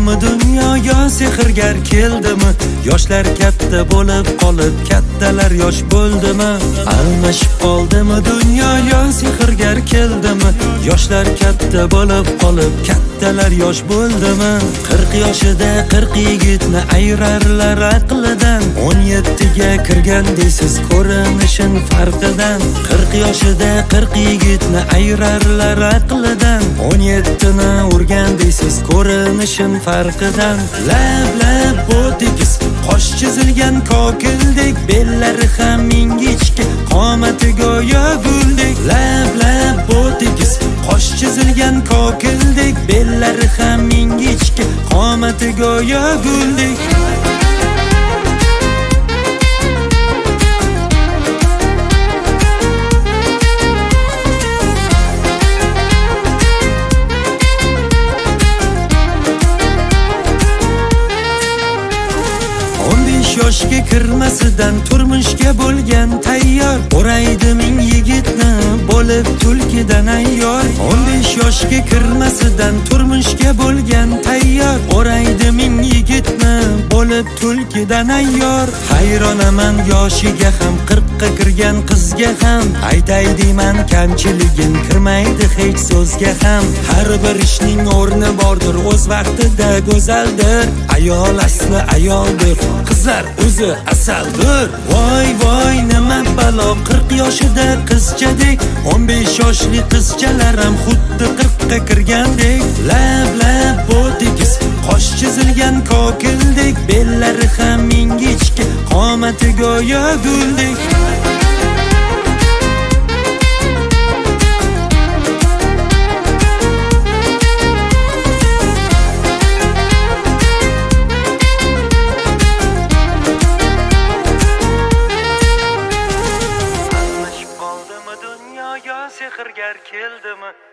qoldimi dunyoga, sehrgar keldimi? Yoshlar katta bo'lib qolib, kattalar yosh bo'ldimi? Almashib qoldimi dunyoga, sehrgar keldimi? Yoshlar katta bo'lib qolib, kattalar yosh bo'ldimi? 40 yoshida 40 yigitni ayrarlar aqlidan. 17 ga kirgan deysiz ko'rinishin farqidan. 40 yoshida 40 yigitni ayrarlar aqlidan. 17 ni urgan deysiz ko'rinishin farqidan. Lab bo'tikiz, qosh chizilgan kokildek, bellari ham ingichka, qomati go'yo guldek. Lab bo'tikiz, qosh chizilgan kokildek, bellari ham ingichka, qomati go'yo guldek. 15 yoshga kirmasidan turmushga bo'lgan tayyor, o'raydi ming yigitni bo'lib tulkidan ayyor. 15 yoshga kirmasidan turmushga bo'lgan tayyor, o'raydi ming yigitni bo'lib tulkidan ayyor. Hayronaman yoshiga ham, 40 ga kirgan qizga ham, aytay deyman kamchiligin kirmaydi hech so'zga ham. Har bir ishning o'rni bordir, o'z vaqtida go'zaldir. Ayol asli ayoldir, qizlar o'zi asaldir. Voy nima balo, 40 yoshida qizchadek, 15 yoshli qizchalar ham xuddi 40 ga kirgandek. Lab bo'tikiz, qosh chizilgan kokildek, bellari ham ingichka, qomati go'yo guldek. Sehrgar keldimi?